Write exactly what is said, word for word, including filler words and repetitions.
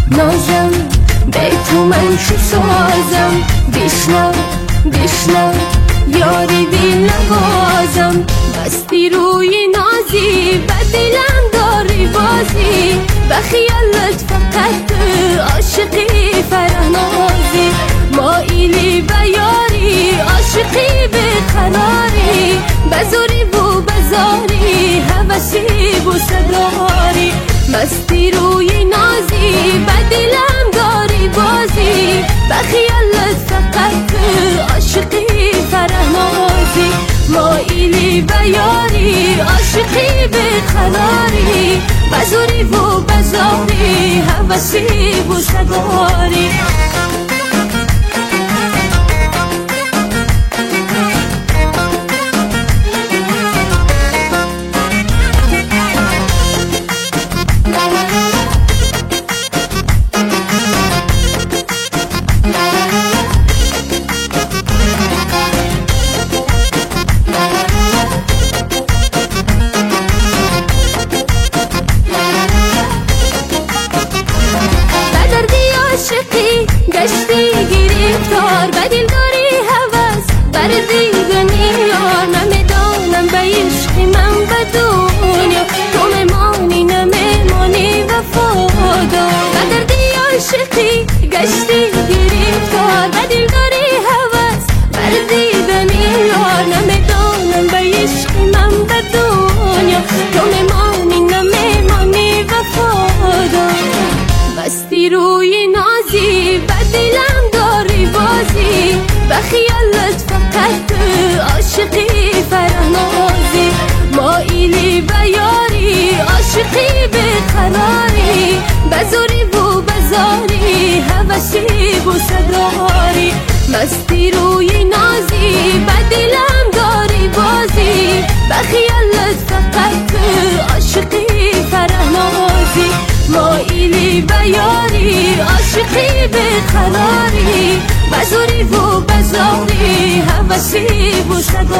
نازم به تو من شو سازم بشنو بشنو یاری دل نوازم بستی روی نازی به دلم داری بازی به خیالت فقط عاشقی فرهنازی مایلی به یاری عاشقی به قراری بزوری و بزاری هوسی و صداری مستی روی نازی به دلم داری بازی به خیالت فقط عاشقی فرهنازی مایلی به یاری عاشقی به قراری بزوری و بزاری هوسی و صداری گشتی گرفتار به دل داری هوس بر دیدنی یار نمیدانم به عشق من به دنیا تو میمانی نمیمانی وفادار به دردی عاشقی گشتی گرفتار به دل داری هوس بر دیدنی یار نمیدانم به عشق من به دنیا تو میمانی نمیمانی وفادار مستی روی نازی به دلم داری بازی به خیالت فقط عاشقی فرهنازی مایلی به یاری عاشقی به قراری بزوری و بزاری هوسی و صداری مستی روی نازی به دلم داری بازی به خیالت فقط عاشقی فرهنازی مایلی به یاری عاشقی به قراری بزوری و بزاری هوسی و صداری